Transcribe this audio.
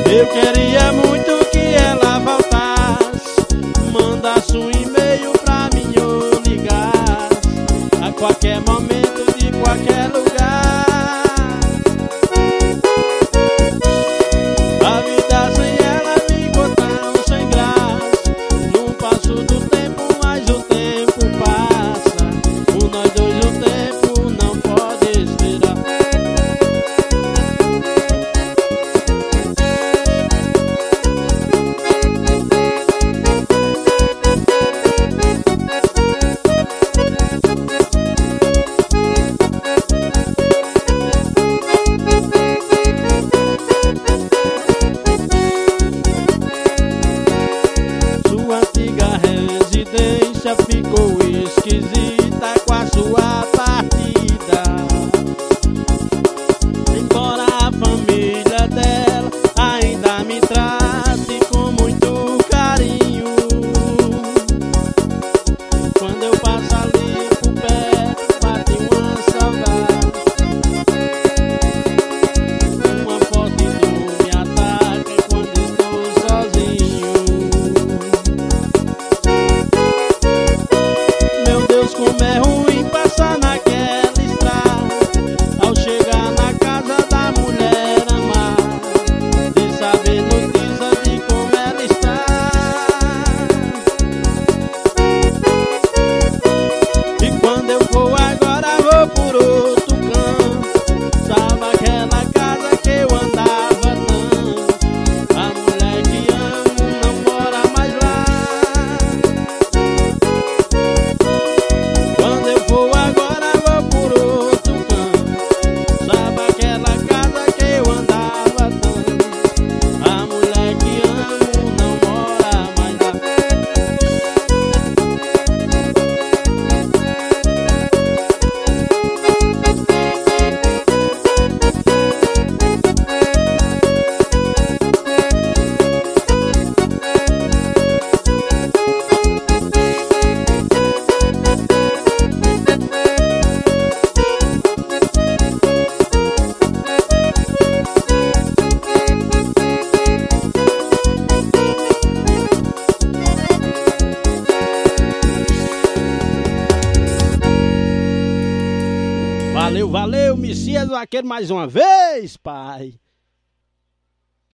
Eu queria muito que ela voltasse, mandasse um e-mail pra mim ou ligasse a qualquer momento, de qualquer lugar. A vida sem ela ficou tão sem graça. No passo do tempo, mas o tempo passa. Por nós dois o tempo não pode esperar. Sua antiga residência ficou esquisita com a sua partida. Embora a família dela ainda me trate com muito carinho, quando eu passo ali por perto, bate uma saudade. Uma foto não me ataca quando estou sozinho. Meu Deus, como é ruim passar naquela estrada, ao chegar na casa da mulher amada, de saber notícias de como ela está. E quando eu vou agora, vou por outro canto. Sabe aquela casa que eu andava tanto? A mulher que amo não mora mais lá. Quando eu vou agora, vou por outro canto. Sabe aquela casa que eu andava tanto? A mulher que amo não mora mais lá. Valeu, Messias Vaqueiro mais uma vez, pai.